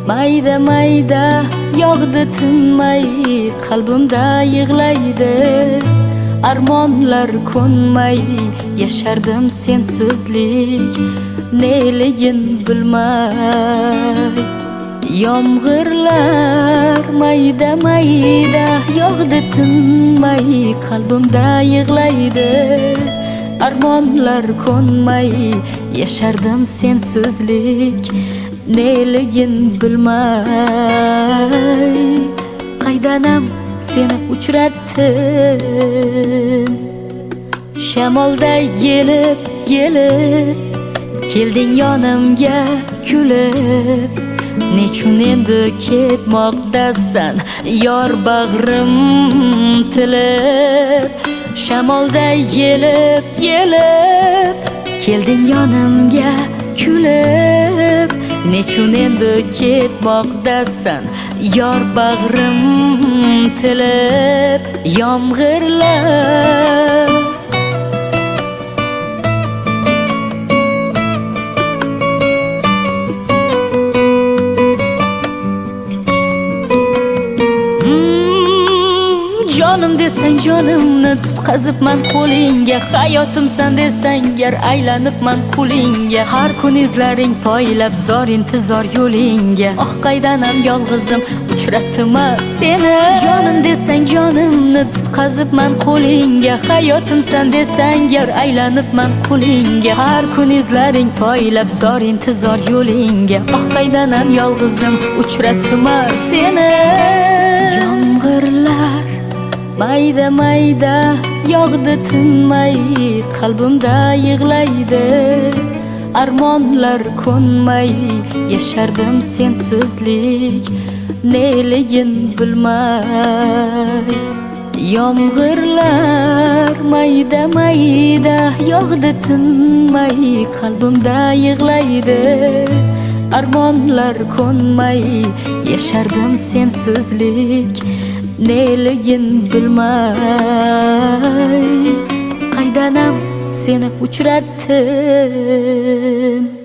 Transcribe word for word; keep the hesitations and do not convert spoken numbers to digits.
mayda mayda yog'di tinmay, qalbimda yig'laydi. Armonlar ko'nmay, yashardim sensizlik, neligin bilmay. Yomg'irlar mayda mayda yog'di tinmay, qalbimda yig'laydi. Armonlar ko'nmay, yashardim sensizlik, neligin bilmay. Qaydanam seni uchratdim, shamolda yelib yelib, kelding yonimga kulib. Nechun endi ketmoqdasan, yor bag'rim tilib. Shamolda yelib yelib, kelding yonimga kulib. Nechun endi ketmoqdasan, yor bag'rim tilib. Yomg'irlar jonim desang jonimni tutqazibman qo'lingga. Hayotimsan desang gar aylanibman qulingga. Har kun izlaring poylab zor intizor yo'lingga. Oh qaydanam yolg'izim uchratdimma seni. Jonim desang jonimni tutqazibman qo'lingga. Hayotimsan desang gar aylanibman qulingga. Har kun izlaring poylab zor intizor yo'lingga. Oh qaydanam yolg'izim uchratdimma seni. Yomg'irlar mayda mayda yog'di tinmay, qalbimda yig'laydi. Armonlar ko'nmay, yashardim sensizlik, neligin bilmay. Yomg'irlar mayda mayda yog'di tinmay, qalbimda yig'laydi. Armonlar ko'nmay, yashardim sensizlik, neligin bilmay. Qaydanam seni uchratdim.